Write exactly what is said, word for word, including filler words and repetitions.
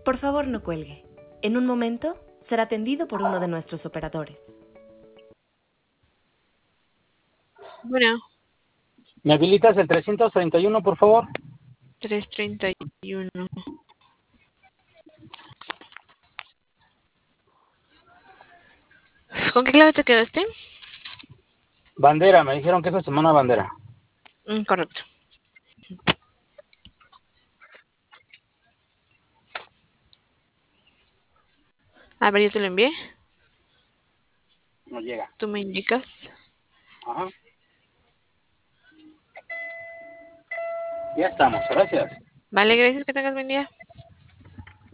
Por favor, no cuelgue. En un momento será atendido por uno de nuestros operadores. Bueno, ¿Me habilitas el trescientos treinta y uno, por favor? trescientos treinta y uno. ¿Con qué clave te quedaste? Bandera, me dijeron que esta semana bandera. Mm, correcto. A ver, yo te lo envié. No llega. Tú me indicas. Ajá. Ya estamos, gracias. Vale, gracias, que tengas buen día.